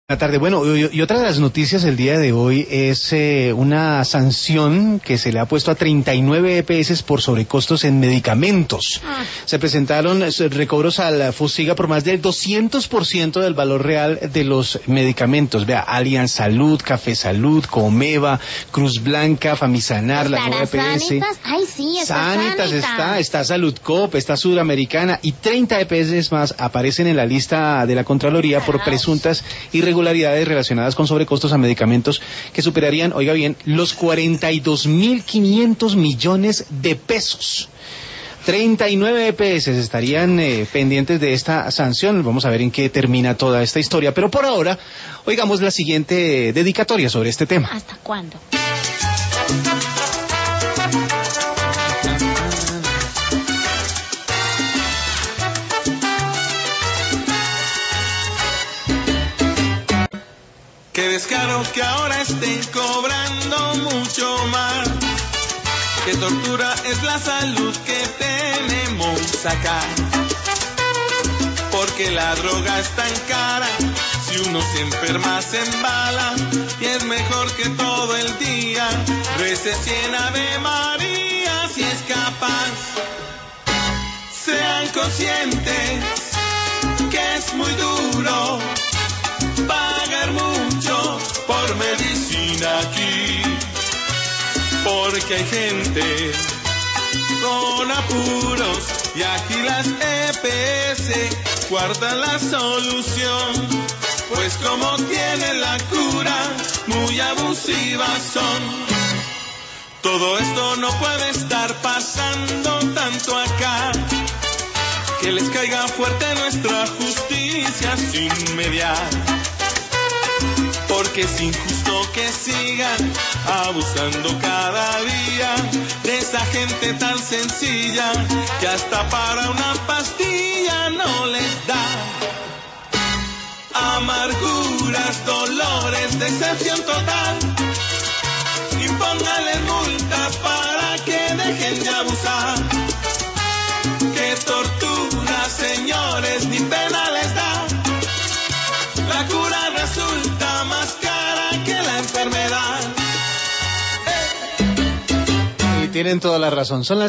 Buenas tardes. Bueno, y otra de las noticias del día de hoy es una sanción que se le ha puesto a 39 EPS por sobrecostos en medicamentos. Se presentaron recobros al FOSIGA por más del 200% del valor real de los medicamentos. Vea, Allianz Salud, Café Salud, Comeva, Cruz Blanca, Famisanar, la nueva EPS. Sanitas. Ay, sí, Sanitas está Saludcop, está Sudamericana y 30 EPS más aparecen en la lista de la Contraloría por presuntas irregularidades relacionadas con sobrecostos a medicamentos que superarían, oiga bien, los 42.500 millones de pesos. 39 EPS estarían pendientes de esta sanción. Vamos a ver en qué termina toda esta historia. Pero por ahora, oigamos la siguiente dedicatoria sobre este tema. ¿Hasta cuándo? Qué descaro que ahora estén cobrando mucho más. Qué tortura es la salud que tenemos acá. Porque la droga es tan cara, si uno se enferma se embala. Y es mejor que todo el día rece 100 Ave María si es capaz. Sean conscientes que es muy duro pagar mucho por medicina aquí, porque hay gente con apuros y aquí las EPS guardan la solución, pues como tienen la cura muy abusivas son. Todo esto no puede estar pasando tanto acá, que les caiga fuerte nuestra justicia sin mediar, porque es injusto que sigan abusando cada día de esa gente tan sencilla que hasta para una pastilla no les da. Amarguras, dolores, decepción total. Impónganles multas para que dejen de abusar. Qué tortura, señores, ni pena les da. La cura resulta más cara que la enfermedad. Y tienen toda la razón. Son las